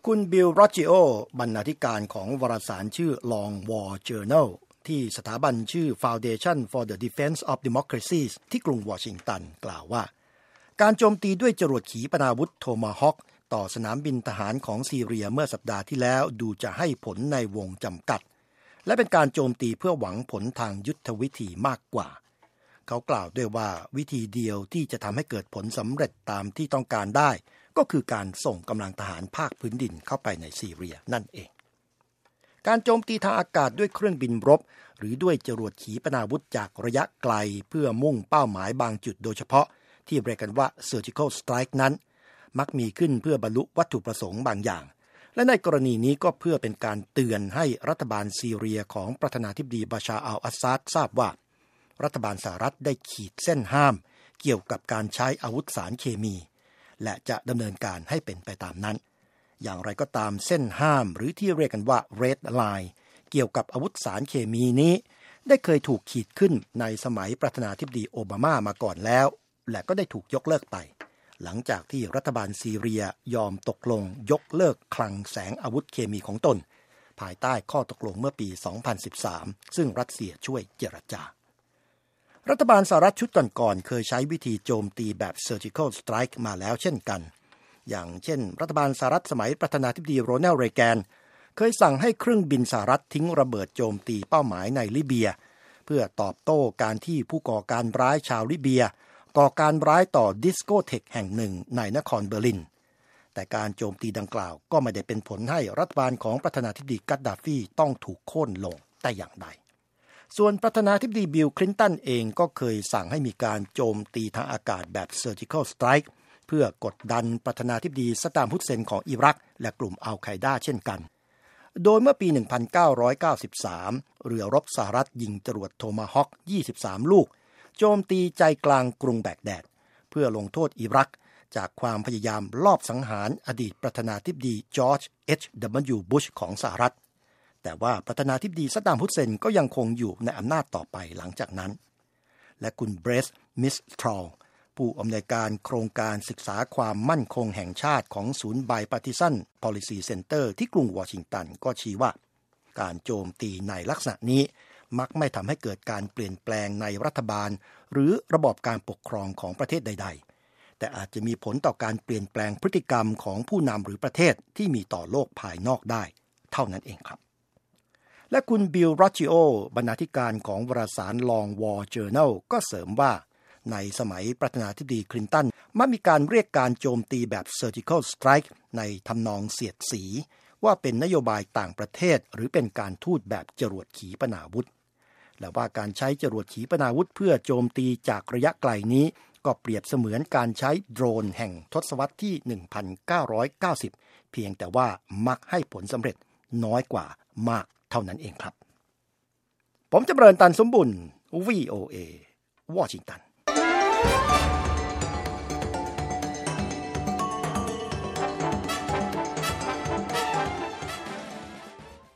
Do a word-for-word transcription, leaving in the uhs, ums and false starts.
คุณบิล รอดจิโอบรรณาธิการของวารสารชื่อ Long War Journal ที่สถาบันชื่อ Foundation for the Defense of Democracies ที่กรุงวอชิงตันกล่าวว่าการโจมตีด้วยจรวดขีปนาวุธโทมาฮอคต่อสนามบินทหารของซีเรียเมื่อสัปดาห์ที่แล้วดูจะให้ผลในวงจำกัดและเป็นการโจมตีเพื่อหวังผลทางยุทธวิธีมากกว่าเขากล่าวด้วยว่าวิธีเดียวที่จะทำให้เกิดผลสำเร็จตามที่ต้องการได้ก็คือการส่งกำลังทหารภาคพื้นดินเข้าไปในซีเรียนั่นเองการโจมตีทางอากาศด้วยเครื่องบินรบหรือด้วยจรวดขีปนาวุธจากระยะไกลเพื่อมุ่งเป้าหมายบางจุดโดยเฉพาะที่เรียกกันว่า Surgical Strike นั้นมักมีขึ้นเพื่อบรรลุวัตถุประสงค์บางอย่างและในกรณีนี้ก็เพื่อเป็นการเตือนให้รัฐบาลซีเรียของประธานาธิบดีบาชาร์ อัล อาซาดทราบว่ารัฐบาลสหรัฐได้ขีดเส้นห้ามเกี่ยวกับการใช้อาวุธสารเคมีและจะดำเนินการให้เป็นไปตามนั้นอย่างไรก็ตามเส้นห้ามหรือที่เรียกกันว่า Red Line เกี่ยวกับอาวุธสารเคมีนี้ได้เคยถูกขีดขึ้นในสมัยประธานาธิบดีโอบามามาก่อนแล้วและก็ได้ถูกยกเลิกไปหลังจากที่รัฐบาลซีเรียยอมตกลงยกเลิกคลังแสงอาวุธเคมีของตนภายใต้ข้อตกลงเมื่อปี สองพันสิบสาม ซึ่งรัสเซียช่วยเจรจารัฐบาลสหรัฐชุดก่อนๆเคยใช้วิธีโจมตีแบบ Surgical Strike มาแล้วเช่นกันอย่างเช่นรัฐบาลสหรัฐสมัยประธานาธิบดีโรนัลด์ เรแกนเคยสั่งให้เครื่องบินสหรัฐทิ้งระเบิดโจมตีเป้าหมายในลิเบียเพื่อตอบโต้การที่ผู้ก่อการร้ายชาวลิเบียก่อการร้ายต่อดิสโกเทคแห่งหนึ่งในนครเบอร์ลินแต่การโจมตีดังกล่าวก็ไม่ได้เป็นผลให้รัฐบาลของประธานาธิบดีกัดดาฟีต้องถูกโค่นลงแต่อย่างใดส่วนประธานาธิบดีบิล คลินตันเองก็เคยสั่งให้มีการโจมตีทางอากาศแบบ Surgical Strike เพื่อกดดันประธานาธิบดีซัดดาม ฮุสเซนของอิรักและกลุ่มอัลไคดาเช่นกันโดยเมื่อปี หนึ่งพันเก้าร้อยเก้าสิบสาม เรือรบสหรัฐยิงจรวดโทมาฮอค ยี่สิบสาม ลูกโจมตีใจกลางกรุงแบกแดดเพื่อลงโทษอิรักจากความพยายามลอบสังหารอดีตประธานาธิบดีจอร์จ เอช ดับเบิลยู บุชของสหรัฐแต่ว่าประธานาธิบดีซัดดาม ฮุสเซนก็ยังคงอยู่ในอำนาจต่อไปหลังจากนั้นและคุณเบรส มิสทรอลผู้อำนวยการโครงการศึกษาความมั่นคงแห่งชาติของศูนย์ Bipartisan Policy Center ที่กรุงวอชิงตันก็ชี้ว่าการโจมตีในลักษณะนี้มักไม่ทำให้เกิดการเปลี่ยนแปลงในรัฐบาลหรือระบอบการปกครองของประเทศใดๆแต่อาจจะมีผลต่อการเปลี่ยนแปลงพฤติกรรมของผู้นำหรือประเทศที่มีต่อโลกภายนอกได้เท่านั้นเองครับและคุณบิล รอดจิโอบรรณาธิการของวารสาร Long War Journal ก็เสริมว่าในสมัยประธานาธิบดีคลินตันมักมีการเรียกการโจมตีแบบ Surgical Strike ในทำนองเสียดสีว่าเป็นนโยบายต่างประเทศหรือเป็นการทูตแบบจรวดขีปนาวุธและว่าการใช้จรวดขีปนาวุธเพื่อโจมตีจากระยะไกลนี้ก็เปรียบเสมือนการใช้โดรนแห่งทศวรรษที่ หนึ่งพันเก้าร้อยเก้าสิบ เพียงแต่ว่ามักให้ผลสำเร็จน้อยกว่ามากเท่านั้นเองครับผมจำเริญ ตันสมบุญ วี โอ เอ วอชิงตัน